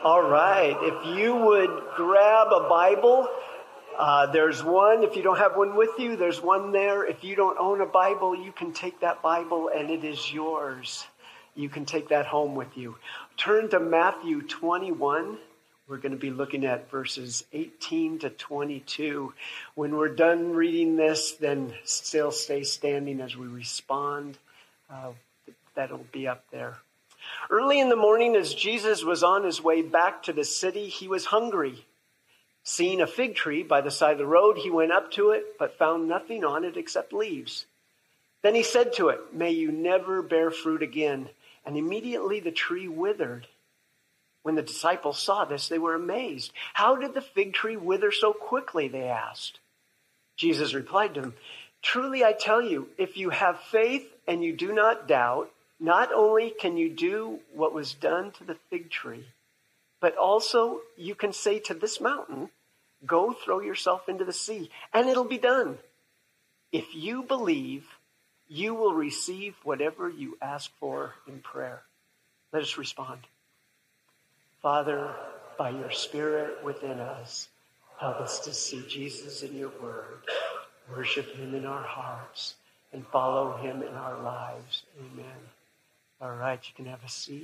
All right, if you would grab a Bible, there's one. If you don't have one with you, there's one there. If you don't own a Bible, you can take that Bible and it is yours. You can take that home with you. Turn to Matthew 21. We're going to be looking at verses 18 to 22. When we're done reading this, then still stay standing as we respond. That'll be up there. Early in the morning, as Jesus was on his way back to the city, he was hungry. Seeing a fig tree by the side of the road, he went up to it, but found nothing on it except leaves. Then he said to it, "May you never bear fruit again." And immediately the tree withered. When the disciples saw this, they were amazed. "How did the fig tree wither so quickly?" they asked. Jesus replied to them, "Truly I tell you, if you have faith and you do not doubt, not only can you do what was done to the fig tree, but also you can say to this mountain, 'Go throw yourself into the sea,' and it'll be done. If you believe, you will receive whatever you ask for in prayer." Let us respond. Father, by your Spirit within us, help us to see Jesus in your word, worship him in our hearts, and follow him in our lives. Amen. All right, you can have a seat.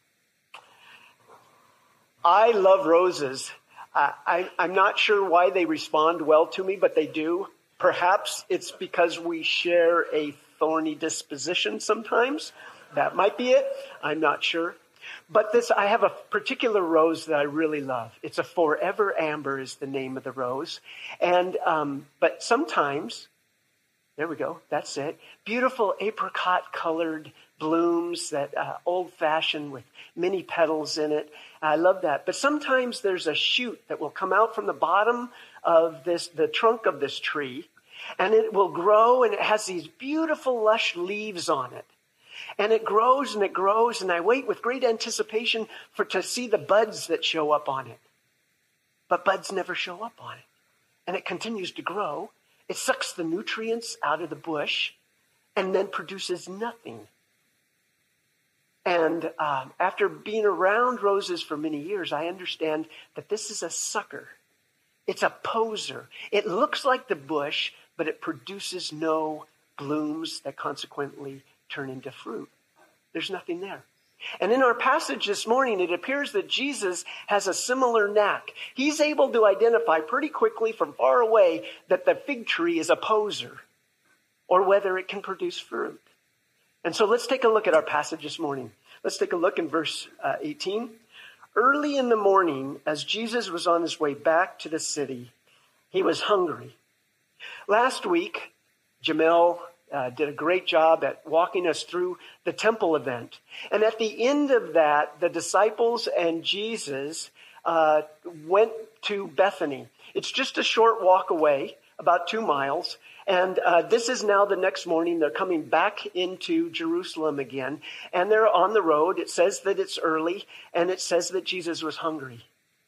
I love roses. I'm not sure why they respond well to me, but they do. Perhaps it's because we share a thorny disposition sometimes. That might be it. I'm not sure. But I have a particular rose that I really love. It's a Forever Amber is the name of the rose. And, but sometimes, there we go, that's it. Beautiful apricot colored blooms that old-fashioned with many petals in it. I love that. But sometimes there's a shoot that will come out from the bottom of the trunk of this tree, and it will grow, and it has these beautiful lush leaves on it. And it grows and it grows, and I wait with great anticipation to see the buds that show up on it. But buds never show up on it. And it continues to grow. It sucks the nutrients out of the bush and then produces nothing. And after being around roses for many years, I understand that this is a sucker. It's a poser. It looks like the bush, but it produces no blooms that consequently turn into fruit. There's nothing there. And in our passage this morning, it appears that Jesus has a similar knack. He's able to identify pretty quickly from far away that the fig tree is a poser or whether it can produce fruit. And so let's take a look at our passage this morning. Let's take a look in verse 18. Early in the morning, as Jesus was on his way back to the city, he was hungry. Last week, Jamel did a great job at walking us through the temple event. And at the end of that, the disciples and Jesus went to Bethany. It's just a short walk away, about 2 miles. And this is now the next morning. They're coming back into Jerusalem again. And they're on the road. It says that it's early. And it says that Jesus was hungry.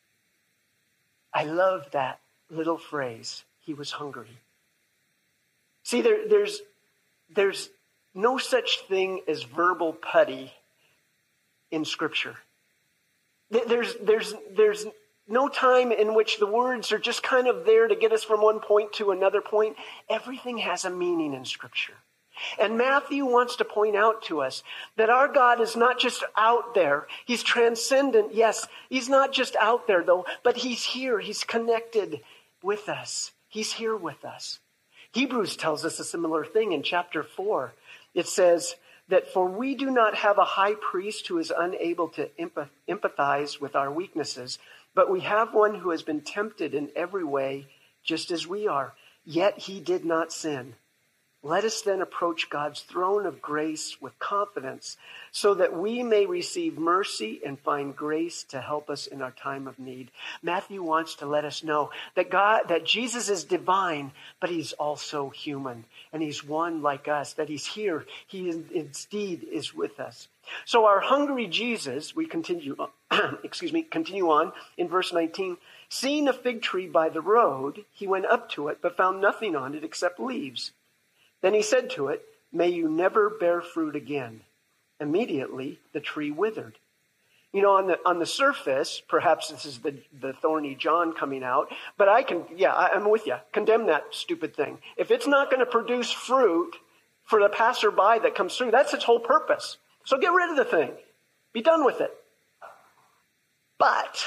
I love that little phrase. He was hungry. See, there's no such thing as verbal putty in Scripture. There's no time in which the words are just kind of there to get us from one point to another point. Everything has a meaning in Scripture. And Matthew wants to point out to us that our God is not just out there. He's transcendent, yes. He's not just out there, though, but he's here. He's connected with us. He's here with us. Hebrews tells us a similar thing in chapter 4. It says that, "For we do not have a high priest who is unable to empathize with our weaknesses, but we have one who has been tempted in every way, just as we are, yet he did not sin. Let us then approach God's throne of grace with confidence so that we may receive mercy and find grace to help us in our time of need." Matthew wants to let us know that Jesus is divine, but he's also human. And he's one like us, that he's here. He indeed is with us. So our hungry Jesus, we continue on in verse 19. "Seeing a fig tree by the road, he went up to it, but found nothing on it except leaves. Then he said to it, 'May you never bear fruit again.' Immediately the tree withered. On the surface, perhaps this is the thorny John coming out, but I'm with you. Condemn that stupid thing. If it's not going to produce fruit for the passerby that comes through, that's its whole purpose. So get rid of the thing. Be done with it. But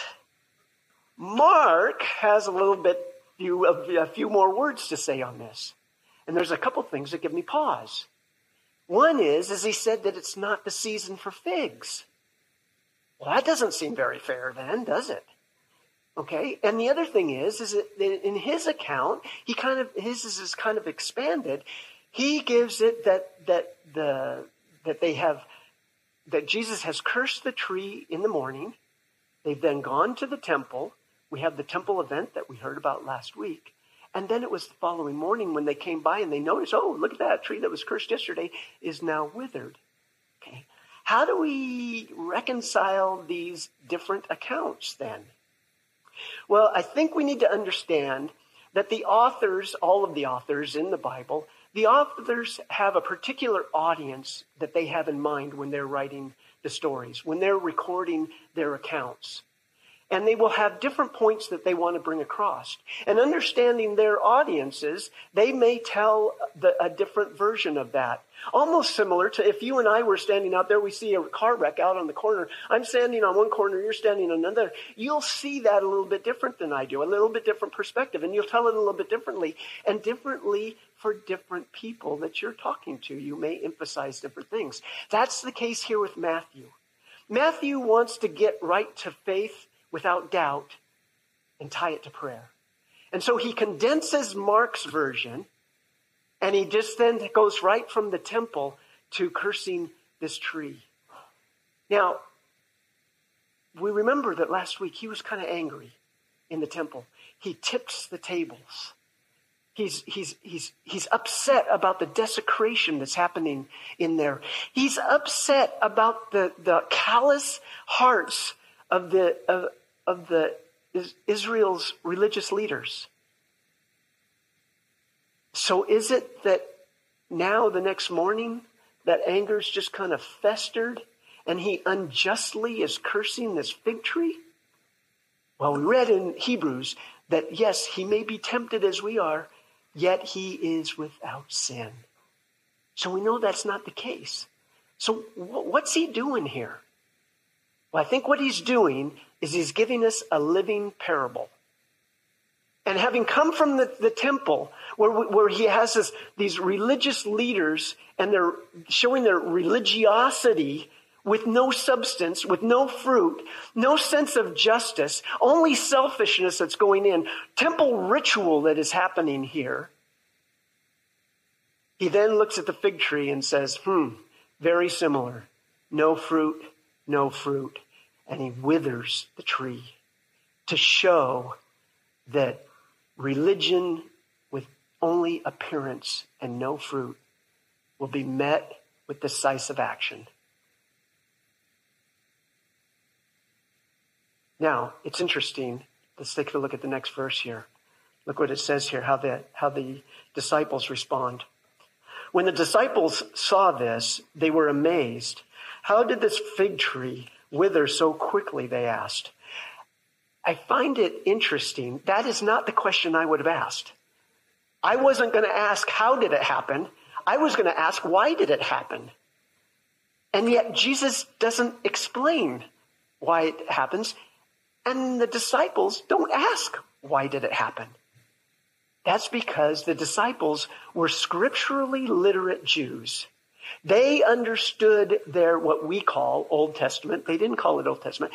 Mark has a few more words to say on this. And there's a couple things that give me pause. One is he said that it's not the season for figs. Well, that doesn't seem very fair then, does it? Okay. And the other thing is that in his account, his is kind of expanded. He gives it that Jesus has cursed the tree in the morning. They've then gone to the temple. We have the temple event that we heard about last week. And then it was the following morning when they came by and they noticed, oh, look at that tree that was cursed yesterday is now withered. Okay. How do we reconcile these different accounts then? Well, I think we need to understand that the authors, all of the authors in the Bible, the authors have a particular audience that they have in mind when they're writing the stories, when they're recording their accounts. And they will have different points that they want to bring across. And understanding their audiences, they may tell a different version of that. Almost similar to if you and I were standing out there, we see a car wreck out on the corner. I'm standing on one corner, you're standing on another. You'll see that a little bit different than I do, a little bit different perspective. And you'll tell it a little bit differently. And differently for different people that you're talking to. You may emphasize different things. That's the case here with Matthew. Matthew wants to get right to faith without doubt and tie it to prayer. And so he condenses Mark's version and he just then goes right from the temple to cursing this tree. Now, we remember that last week he was kind of angry in the temple. He tips the tables. He's upset about the desecration that's happening in there. He's upset about the callous hearts of Israel's religious leaders. So is it that now the next morning that anger's just kind of festered and he unjustly is cursing this fig tree? Well, we read in Hebrews that yes, he may be tempted as we are, yet he is without sin. So we know that's not the case. So what's he doing here? Well, I think what he's doing is he's giving us a living parable. And having come from the temple where he has these religious leaders and they're showing their religiosity with no substance, with no fruit, no sense of justice, only selfishness that's going in, temple ritual that is happening here. He then looks at the fig tree and says, very similar. No fruit, no fruit. And he withers the tree to show that religion with only appearance and no fruit will be met with decisive action. Now, it's interesting. Let's take a look at the next verse here. Look what it says here, how the disciples respond. When the disciples saw this, they were amazed. How did this fig tree wither so quickly, they asked. I find it interesting. That is not the question I would have asked. I wasn't going to ask, how did it happen? I was going to ask, why did it happen? And yet Jesus doesn't explain why it happens. And the disciples don't ask, why did it happen? That's because the disciples were scripturally literate Jews. They understood what we call Old Testament. They didn't call it Old Testament.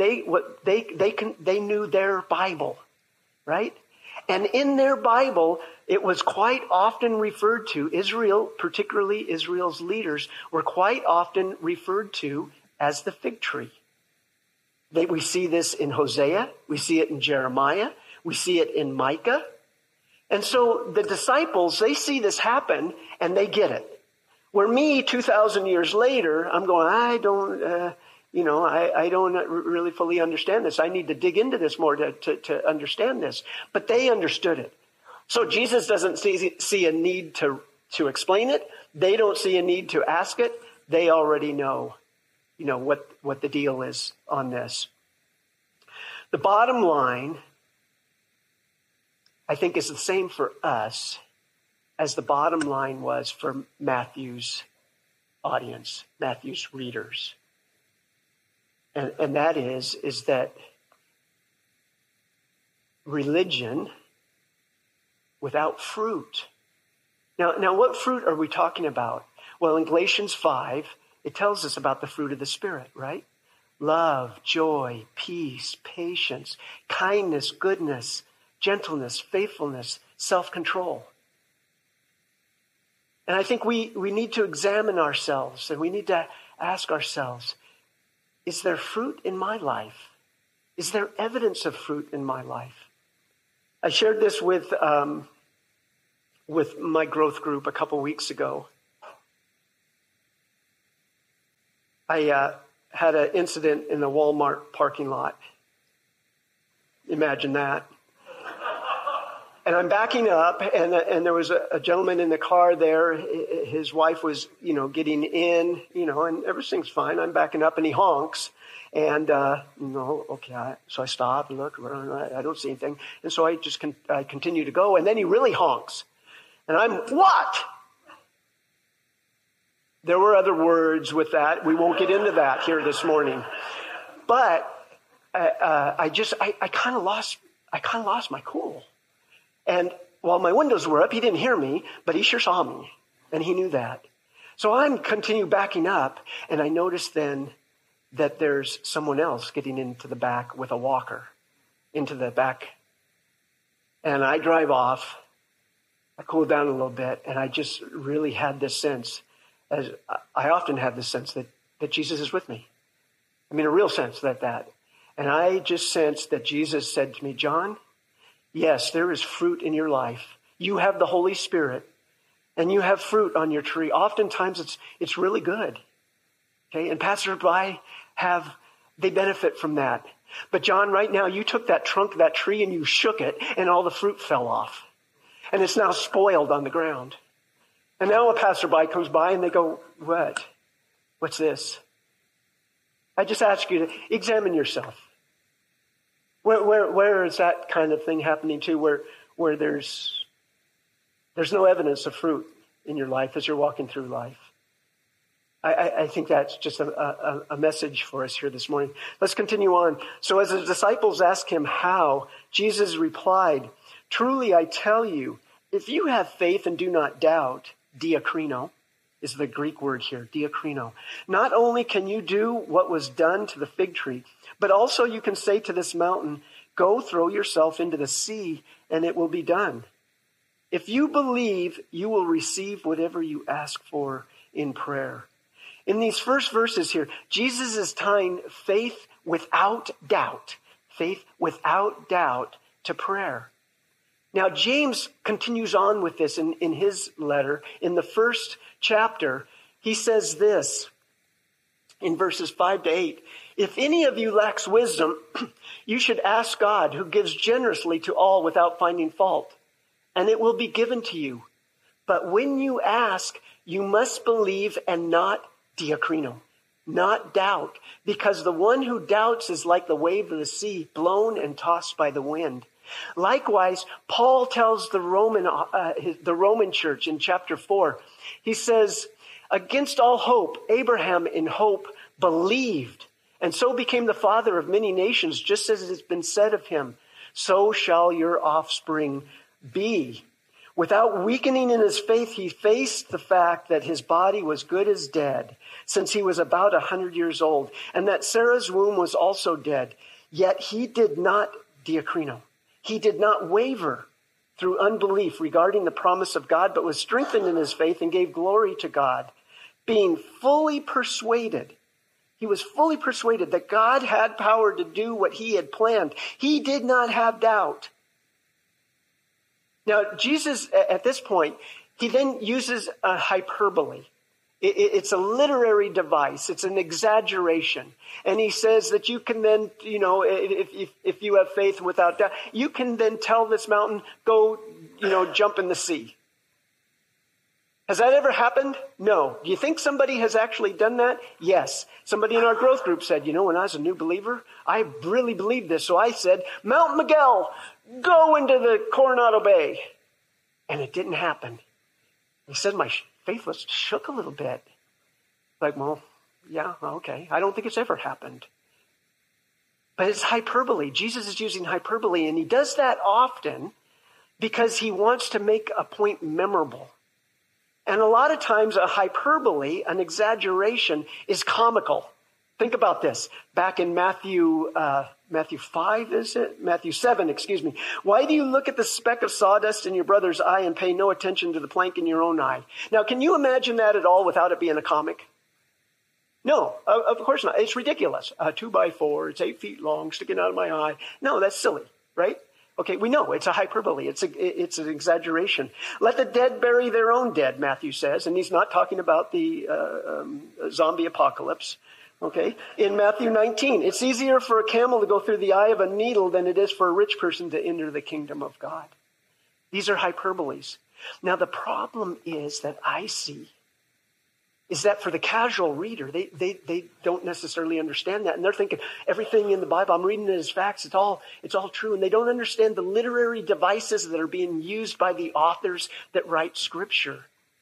They knew their Bible, right? And in their Bible, it was quite often referred to, Israel, particularly Israel's leaders, were quite often referred to as the fig tree. We see this in Hosea. We see it in Jeremiah. We see it in Micah. And so the disciples, they see this happen and they get it. Where me, 2,000 years later, I'm going, I don't really fully understand this. I need to dig into this more to understand this. But they understood it. So Jesus doesn't see a need to explain it. They don't see a need to ask it. They already know. what the deal is on this. The bottom line, I think, is the same for us as the bottom line was for Matthew's audience, Matthew's readers. And that is that religion without fruit. Now, what fruit are we talking about? Well, in Galatians 5, it tells us about the fruit of the Spirit, right? Love, joy, peace, patience, kindness, goodness, gentleness, faithfulness, self-control. And I think we need to examine ourselves, and we need to ask ourselves, is there fruit in my life? Is there evidence of fruit in my life? I shared this with my growth group a couple weeks ago. I had an incident in the Walmart parking lot. Imagine that. And I'm backing up, and there was a gentleman in the car there. His wife was, getting in, and everything's fine. I'm backing up, and he honks. And, okay. So I stop and look. I don't see anything. And so I I continue to go. And then he really honks. And I'm, what? There were other words with that. We won't get into that here this morning. But I kind of lost my cool. And while my windows were up, he didn't hear me, but he sure saw me. And he knew that. So I'm continue backing up, and I noticed then that there's someone else getting into the back with a walker, into the back. And I drive off. I cool down a little bit, and I just really had this sense, as I often have this sense that Jesus is with me. I mean, a real sense that. And I just sensed that Jesus said to me, John, yes, there is fruit in your life. You have the Holy Spirit, and you have fruit on your tree. Oftentimes it's really good. Okay, and passersby they benefit from that. But John, right now, you took that trunk of that tree and you shook it, and all the fruit fell off. And it's now spoiled on the ground. And now a passerby comes by and they go, what? What's this? I just ask you to examine yourself. Where is that kind of thing happening to where there's no evidence of fruit in your life as you're walking through life? I think that's just a message for us here this morning. Let's continue on. So as the disciples asked him how, Jesus replied, truly I tell you, if you have faith and do not doubt, diakrino is the Greek word here, diakrino. Not only can you do what was done to the fig tree, but also you can say to this mountain, go throw yourself into the sea, and it will be done. If you believe, you will receive whatever you ask for in prayer. In these first verses here, Jesus is tying faith without doubt to prayer. Now, James continues on with this in his letter. In the first chapter, he says this in verses 5-8. If any of you lacks wisdom, you should ask God, who gives generously to all without finding fault, and it will be given to you. But when you ask, you must believe and not diakrino, not doubt, because the one who doubts is like the wave of the sea, blown and tossed by the wind. Likewise, Paul tells the Roman church in chapter 4, he says, against all hope, Abraham in hope believed, and so became the father of many nations, just as it has been said of him, so shall your offspring be. Without weakening in his faith, he faced the fact that his body was good as dead, since he was about 100 years old, and that Sarah's womb was also dead. Yet he did not diakrino. He did not waver through unbelief regarding the promise of God, but was strengthened in his faith and gave glory to God, being fully persuaded. He was fully persuaded that God had power to do what he had planned. He did not have doubt. Now, Jesus, at this point, he then uses a hyperbole. It's a literary device. It's an exaggeration. And he says that you can then, if you have faith without doubt, you can then tell this mountain, go, jump in the sea. Has that ever happened? No. Do you think somebody has actually done that? Yes. Somebody in our growth group said, when I was a new believer, I really believed this. So I said, Mount Miguel, go into the Coronado Bay. And it didn't happen. He said my faith was shook a little bit. Like, well, yeah, okay. I don't think it's ever happened. But it's hyperbole. Jesus is using hyperbole, and he does that often because he wants to make a point memorable. And a lot of times a hyperbole, an exaggeration, is comical. Think about this. Back in Matthew 5, is it? Matthew 7, excuse me. Why do you look at the speck of sawdust in your brother's eye and pay no attention to the plank in your own eye? Now, can you imagine that at all without it being a comic? No, of course not. It's ridiculous. 2x4, it's 8 feet long, sticking out of my eye. No, that's silly, right? Okay, we know it's a hyperbole. It's an exaggeration. Let the dead bury their own dead, Matthew says, and he's not talking about the zombie apocalypse. Okay, in Matthew 19, it's easier for a camel to go through the eye of a needle than it is for a rich person to enter the kingdom of God. These are hyperboles. Now, the problem is that I see is that for the casual reader, they don't necessarily understand that. And they're thinking, everything in the Bible, I'm reading it as facts, it's all true. And they don't understand the literary devices that are being used by the authors that write Scripture.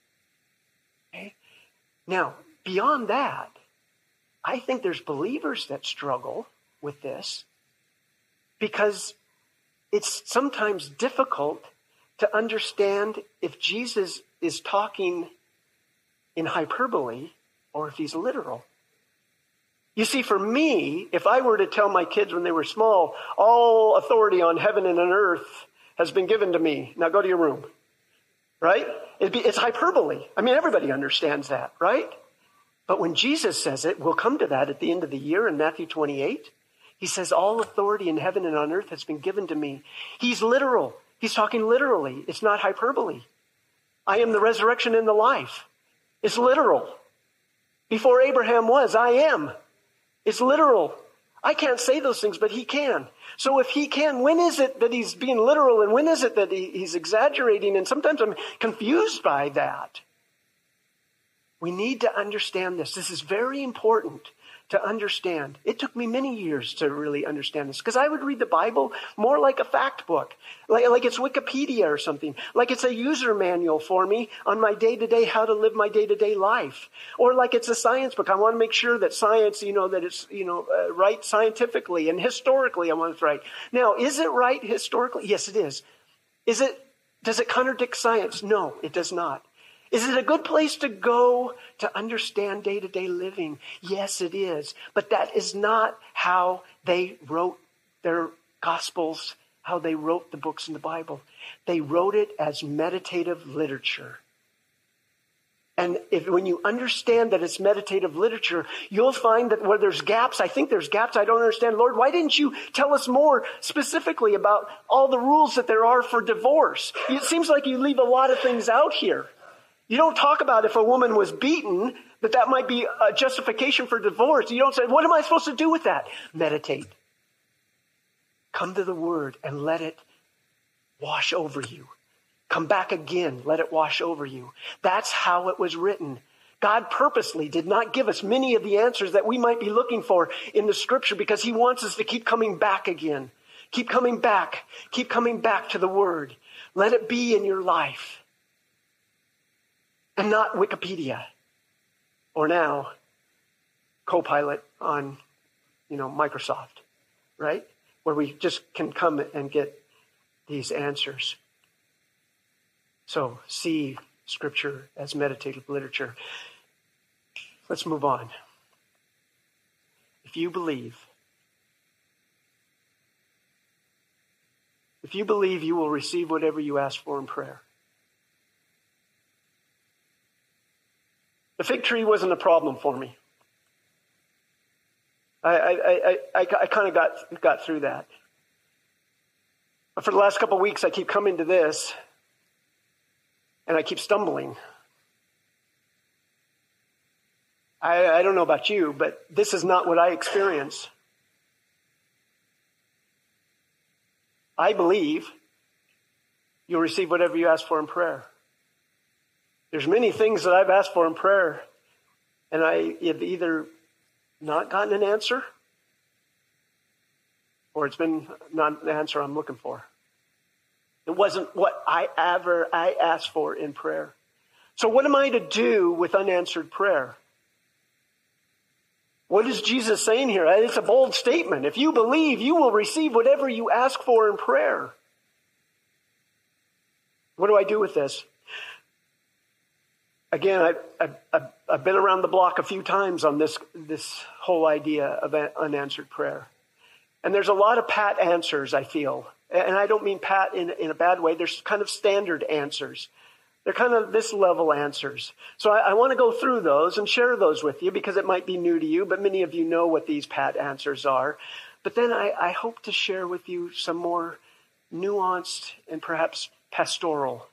Okay? Now, beyond that, I think there's believers that struggle with this because it's sometimes difficult to understand if Jesus is talking in hyperbole or if he's literal. You see, for me, if I were to tell my kids when they were small, all authority on heaven and on earth has been given to me. Now go to your room. Right? It's hyperbole. I mean, everybody understands that, right? But when Jesus says it, we'll come to that at the end of the year in Matthew 28. He says, all authority in heaven and on earth has been given to me. He's literal. He's talking literally. It's not hyperbole. I am the resurrection and the life. It's literal. Before Abraham was, I am. It's literal. I can't say those things, but he can. So if he can, when is it that he's being literal and when is it that he's exaggerating? And sometimes I'm confused by that. We need to understand this. This is very important to understand. It took me many years to really understand this because I would read the Bible more like a fact book, like it's Wikipedia or something, like it's a user manual for me on my day-to-day, how to live my day-to-day life, or like it's a science book. I want to make sure that science, that it's, right scientifically and historically. I want it right. Now, is it right historically? Yes, it is. Does it contradict science? No, it does not. Is it a good place to go to understand day-to-day living? Yes, it is. But that is not how they wrote their Gospels, how they wrote the books in the Bible. They wrote it as meditative literature. And when you understand that it's meditative literature, you'll find that where there's gaps, I think there's gaps I don't understand. Lord, why didn't you tell us more specifically about all the rules that there are for divorce? It seems like you leave a lot of things out here. You don't talk about if a woman was beaten, that might be a justification for divorce. You don't say, what am I supposed to do with that? Meditate. Come to the Word and let it wash over you. Come back again, let it wash over you. That's how it was written. God purposely did not give us many of the answers that we might be looking for in the Scripture because he wants us to keep coming back again. Keep coming back. Keep coming back to the Word. Let it be in your life. And not Wikipedia. Or now, Copilot on, Microsoft, right? Where we just can come and get these answers. So, see Scripture as meditative literature. Let's move on. If you believe, you will receive whatever you ask for in prayer. The fig tree wasn't a problem for me. I kind of got through that. But for the last couple of weeks, I keep coming to this, and I keep stumbling. I don't know about you, but this is not what I experience. I believe you'll receive whatever you ask for in prayer. There's many things that I've asked for in prayer, and I have either not gotten an answer, or it's been not the answer I'm looking for. It wasn't what I asked for in prayer. So what am I to do with unanswered prayer? What is Jesus saying here? It's a bold statement. If you believe, you will receive whatever you ask for in prayer. What do I do with this? Again, I've been around the block a few times on this whole idea of unanswered prayer. And there's a lot of pat answers, I feel. And I don't mean pat in a bad way. There's kind of standard answers. They're kind of this level answers. So I want to go through those and share those with you because it might be new to you, but many of you know what these pat answers are. But then I hope to share with you some more nuanced and perhaps pastoral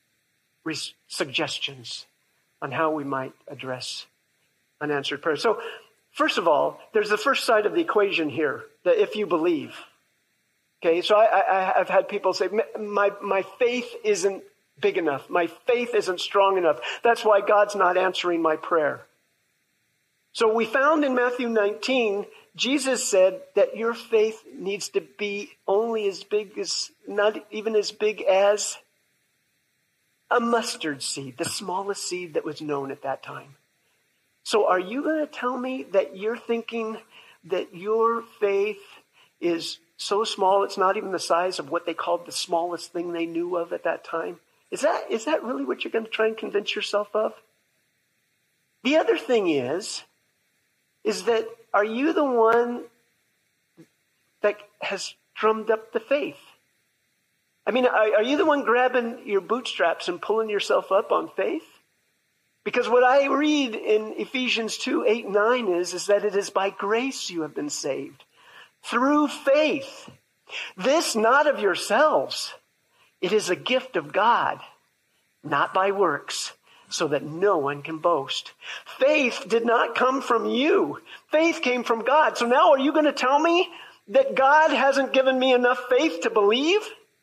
suggestions on how we might address unanswered prayer. So first of all, there's the first side of the equation here, that if you believe. Okay, so I've had people say, my faith isn't big enough. My faith isn't strong enough. That's why God's not answering my prayer. So we found in Matthew 19, Jesus said that your faith needs to be only as big as, not even as big as a mustard seed, the smallest seed that was known at that time. So are you going to tell me that you're thinking that your faith is so small it's not even the size of what they called the smallest thing they knew of at that time? Is that really what you're going to try and convince yourself of? The other thing is that are you the one that has drummed up the faith? I mean, are you the one grabbing your bootstraps and pulling yourself up on faith? Because what I read in Ephesians 2:8-9 is that it is by grace you have been saved. Through faith. This not of yourselves. It is a gift of God, not by works, so that no one can boast. Faith did not come from you. Faith came from God. So now are you going to tell me that God hasn't given me enough faith to believe?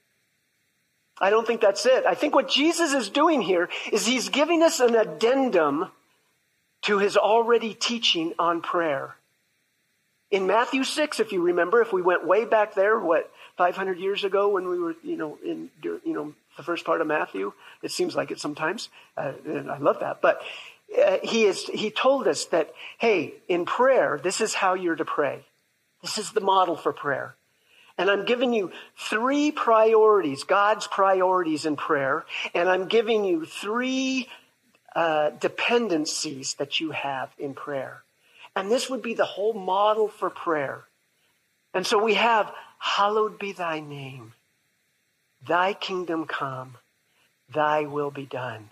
I don't think that's it. I think what Jesus is doing here is he's giving us an addendum to his already teaching on prayer. In Matthew 6, if you remember, if we went way back there, 500 years ago when we were, in the first part of Matthew, it seems like it sometimes, and I love that. But he told us that, hey, in prayer, this is how you're to pray. This is the model for prayer. And I'm giving you 3 priorities, God's priorities in prayer, and I'm giving you 3 dependencies that you have in prayer. And this would be the whole model for prayer. And so we have, hallowed be thy name. Thy kingdom come. Thy will be done.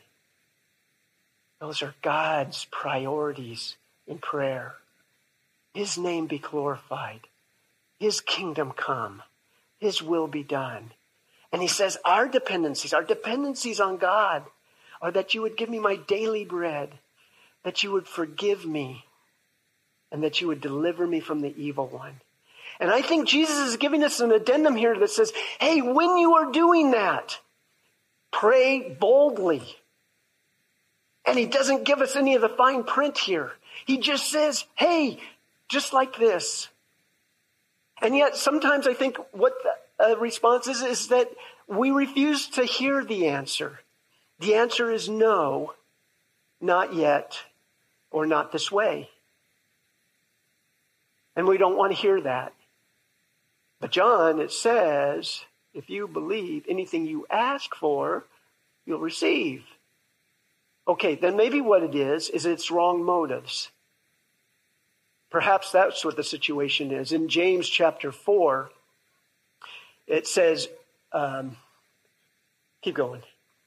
Those are God's priorities in prayer. His name be glorified. His kingdom come. His will be done. And he says our dependencies on God are that you would give me my daily bread, that you would forgive me, and that you would deliver me from the evil one. And I think Jesus is giving us an addendum here that says, hey, when you are doing that, pray boldly. And he doesn't give us any of the fine print here. He just says, hey, just like this. And yet sometimes I think what the response is that we refuse to hear the answer. The answer is no, not yet, or not this way. And we don't want to hear that. But John, it says, if you believe anything you ask for, you'll receive. Okay, then maybe what it is it's wrong motives. Perhaps that's what the situation is. In James chapter 4, it says, keep going.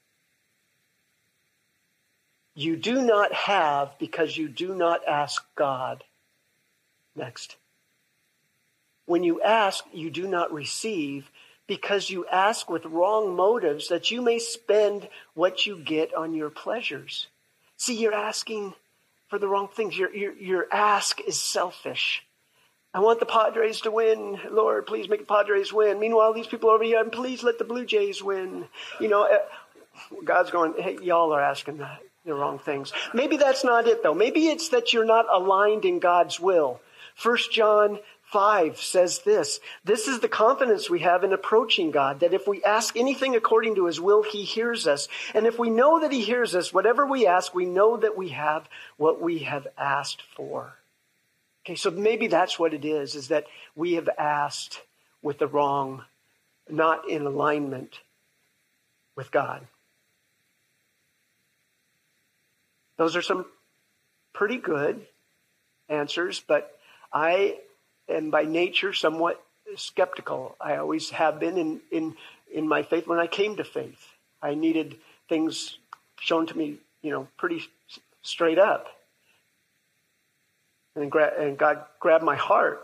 You do not have because you do not ask God. Next. When you ask, you do not receive because you ask with wrong motives that you may spend what you get on your pleasures. See, you're asking for the wrong things. Your ask is selfish. I want the Padres to win. Lord, please make the Padres win. Meanwhile, these people over here, please let the Blue Jays win. God's going, hey, y'all are asking that. the wrong things. Maybe that's not it, though. Maybe it's that you're not aligned in God's will. 1 John 5 says this. This is the confidence we have in approaching God, that if we ask anything according to his will, he hears us. And if we know that he hears us, whatever we ask, we know that we have what we have asked for. Okay, so maybe that's what it is that we have asked with the wrong, not in alignment with God. Those are some pretty good answers, but I am by nature somewhat skeptical. I always have been in my faith. When I came to faith, I needed things shown to me, pretty straight up. And God grabbed my heart.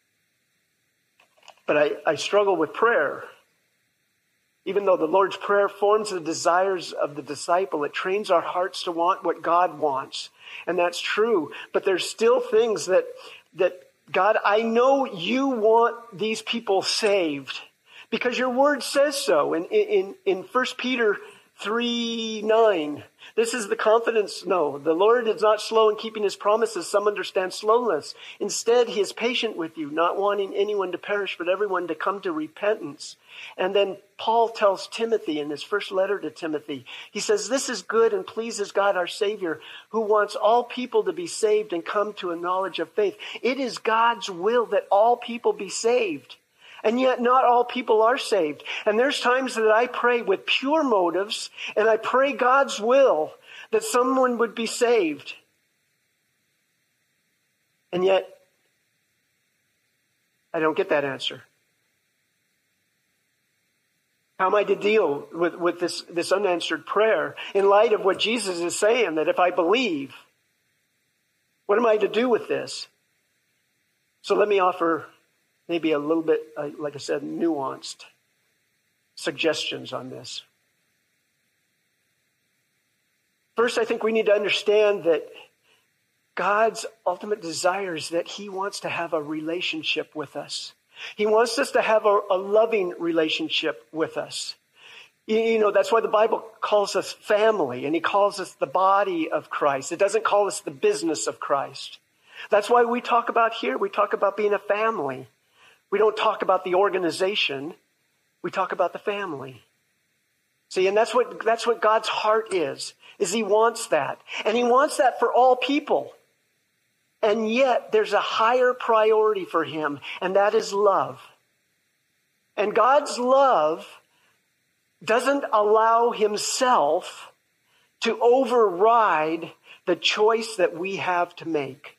But I struggle with prayer. Even though the Lord's Prayer forms the desires of the disciple, it trains our hearts to want what God wants. And that's true. But there's still things that God, I know you want these people saved because your word says so. In 1 Peter 3:9, this is the confidence. No, the Lord is not slow in keeping his promises. Some understand slowness. Instead, he is patient with you, not wanting anyone to perish, but everyone to come to repentance. And then Paul tells Timothy in his first letter to Timothy, he says, this is good and pleases God our Savior, who wants all people to be saved and come to a knowledge of faith. It is God's will that all people be saved. And yet not all people are saved. And there's times that I pray with pure motives, and I pray God's will that someone would be saved. And yet, I don't get that answer. How am I to deal with this unanswered prayer in light of what Jesus is saying, that if I believe, what am I to do with this? So let me offer maybe a little bit, like I said, nuanced suggestions on this. First, I think we need to understand that God's ultimate desire is that he wants to have a relationship with us. He wants us to have a loving relationship with us. That's why the Bible calls us family, and he calls us the body of Christ. It doesn't call us the business of Christ. That's why we talk about being a family. We don't talk about the organization. We talk about the family. See, and that's what God's heart is he wants that. And he wants that for all people. And yet there's a higher priority for him, and that is love. And God's love doesn't allow himself to override the choice that we have to make.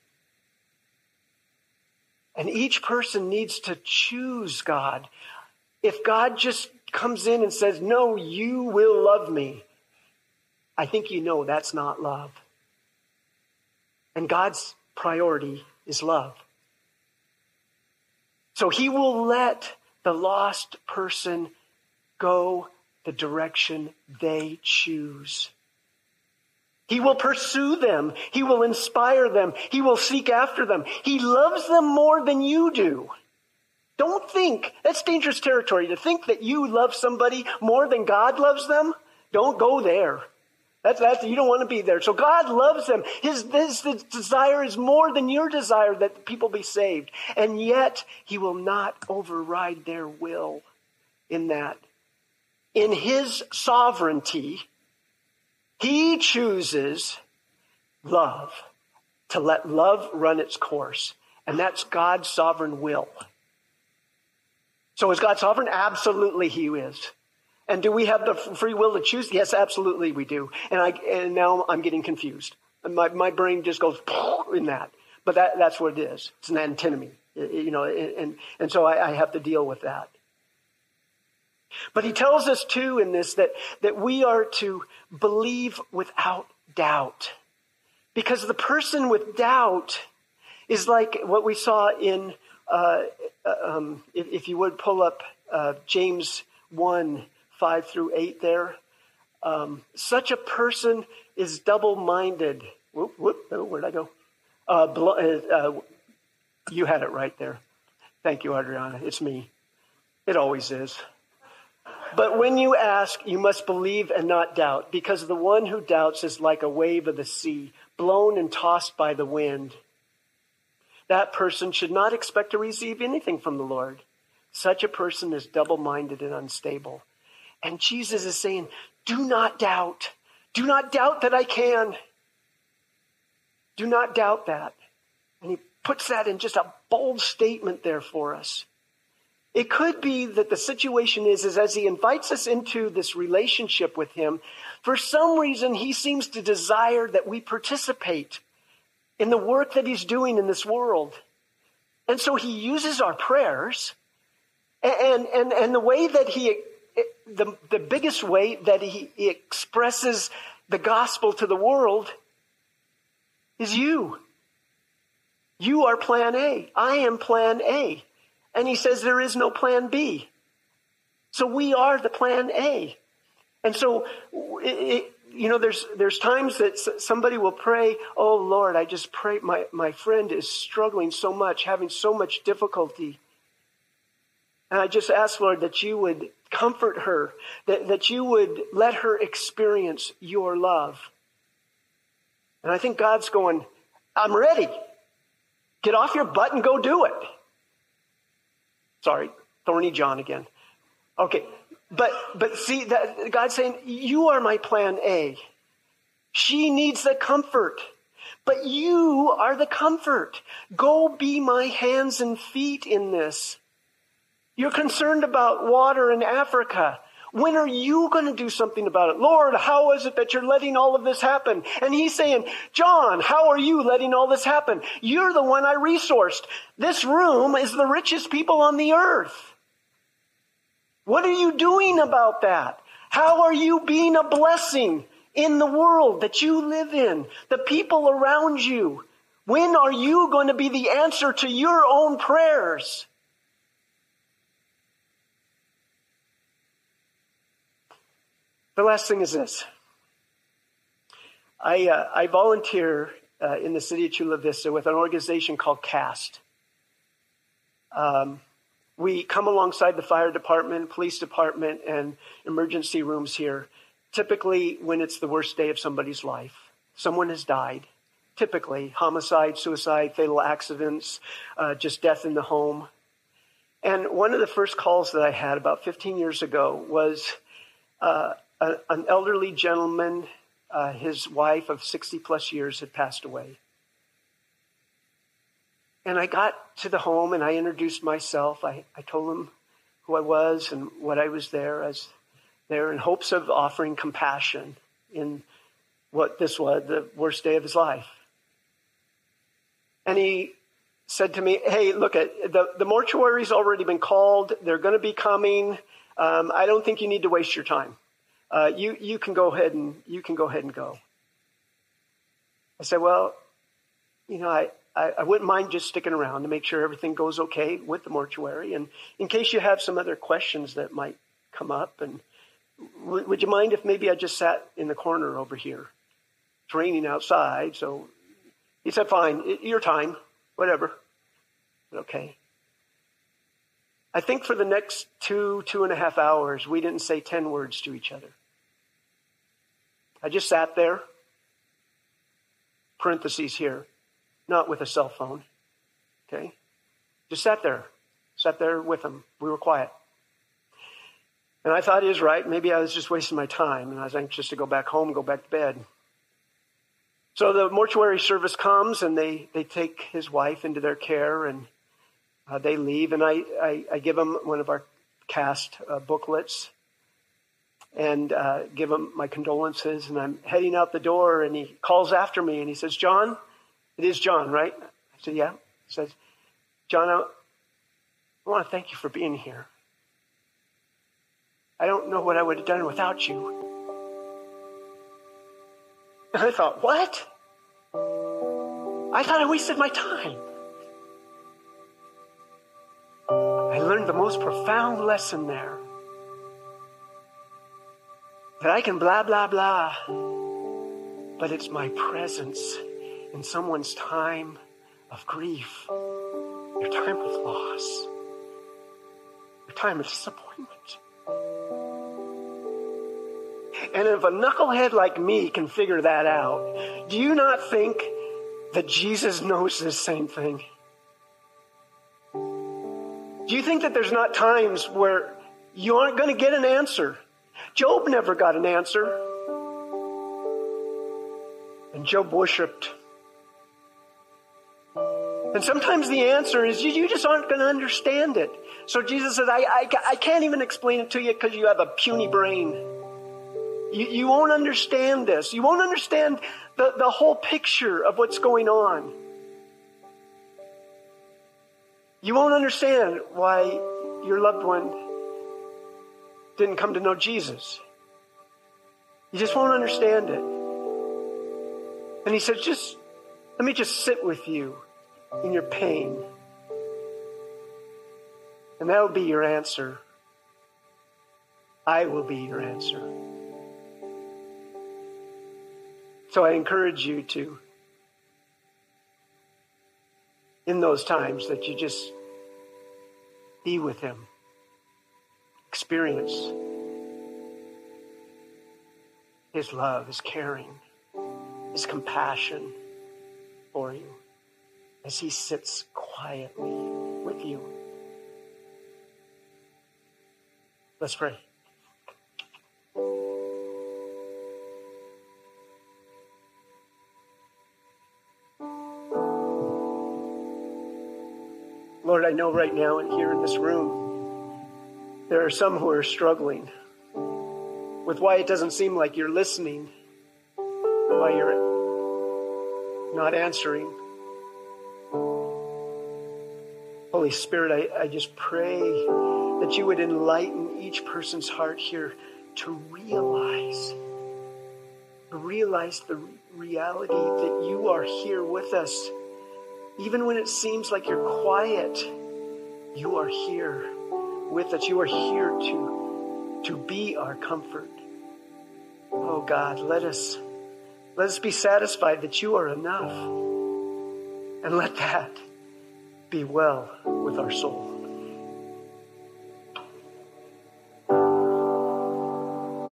And each person needs to choose God. If God just comes in and says, no, you will love me, I think that's not love. And God's priority is love. So he will let the lost person go the direction they choose. He will pursue them. He will inspire them. He will seek after them. He loves them more than you do. Don't think, that's dangerous territory, to think that you love somebody more than God loves them. Don't go there. That's you don't want to be there. So God loves them. His desire is more than your desire that people be saved. And yet he will not override their will in that. In his sovereignty, he chooses love, to let love run its course. And that's God's sovereign will. So is God sovereign? Absolutely he is. And do we have the free will to choose? Yes, absolutely we do. And now I'm getting confused. My brain just goes in that. But that's what it is. It's an antinomy. And so I have to deal with that. But he tells us too in this that we are to believe without doubt. Because the person with doubt is like what we saw in, if you would pull up James 1:5-8 there. Such a person is double-minded. Where'd I go? You had it right there. Thank you, Adriana. It's me. It always is. But when you ask, you must believe and not doubt, because the one who doubts is like a wave of the sea, blown and tossed by the wind. That person should not expect to receive anything from the Lord. Such a person is double-minded and unstable. And Jesus is saying, do not doubt. Do not doubt that I can. Do not doubt that. And he puts that in just a bold statement there for us. It could be that the situation is as he invites us into this relationship with him, for some reason he seems to desire that we participate in the work that he's doing in this world. And so he uses our prayers, and the way that the biggest way that he expresses the gospel to the world is you. You are plan A. I am plan A. And he says there is no plan B. So we are the plan A. And so, there's times that somebody will pray, oh Lord, I just pray, my friend is struggling so much, having so much difficulty. And I just ask, Lord, that you would comfort her, that you would let her experience your love. And I think God's going, I'm ready. Get off your butt and go do it. Sorry, thorny John again. Okay, but see, that God's saying, you are my plan A. She needs the comfort, but you are the comfort. Go be my hands and feet in this. You're concerned about water in Africa. When are you going to do something about it? Lord, how is it that you're letting all of this happen? And he's saying, John, how are you letting all this happen? You're the one I resourced. This room is the richest people on the earth. What are you doing about that? How are you being a blessing in the world that you live in? The people around you. When are you going to be the answer to your own prayers? The last thing is this. I volunteer in the city of Chula Vista with an organization called CAST. We come alongside the fire department, police department, and emergency rooms here, typically when it's the worst day of somebody's life. Someone has died, typically homicide, suicide, fatal accidents, just death in the home. And one of the first calls that I had about 15 years ago was an elderly gentleman, his wife of 60 plus years had passed away. And I got to the home and I introduced myself. I told him who I was and what I was there in hopes of offering compassion in what this was, the worst day of his life. And he said to me, hey, look, the mortuary's already been called. They're going to be coming. I don't think you need to waste your time. You can go ahead and go. I said, well, I wouldn't mind just sticking around to make sure everything goes okay with the mortuary. And in case you have some other questions that might come up, and would you mind if maybe I just sat in the corner over here? It's raining outside. So he said, fine, your time, whatever. Okay. I think for the next 2.5 hours, we didn't say 10 words to each other. I just sat there, parentheses here, not with a cell phone, okay? Just sat there with him. We were quiet. And I thought he was right. Maybe I was just wasting my time, and I was anxious to go back home, go back to bed. So the mortuary service comes, and they take his wife into their care, and they leave, and I give him one of our CAST booklets and give him my condolences, and I'm heading out the door, and he calls after me, and he says, John, it is John, right? I said, yeah. He says, John, I want to thank you for being here. I don't know what I would have done without you. And I thought, what? I thought I wasted my time. I learned the most profound lesson there. That I can blah, blah, blah. But it's my presence in someone's time of grief, your time of loss, your time of disappointment, And if a knucklehead like me can figure that out, do you not think that Jesus knows this same thing? Do you think that there's not times where you aren't going to get an answer? Job never got an answer. And Job worshiped. And sometimes the answer is you just aren't going to understand it. So Jesus says, I can't even explain it to you because you have a puny brain. You won't understand this. You won't understand the whole picture of what's going on. You won't understand why your loved one didn't come to know Jesus. You just won't understand it. And he said, let me just sit with you in your pain. And that will be your answer. I will be your answer. So I encourage you to, in those times, that you just be with him. Experience his love, his caring, his compassion for you as he sits quietly with you. Let's pray. Lord, I know right now and here in this room, there are some who are struggling with why it doesn't seem like you're listening, why you're not answering. Holy Spirit, I just pray that you would enlighten each person's heart here to realize the reality that you are here with us. Even when it seems like you're quiet, you are here with us. You are here to be our comfort. Oh God, let us be satisfied that you are enough. And let that be well with our soul.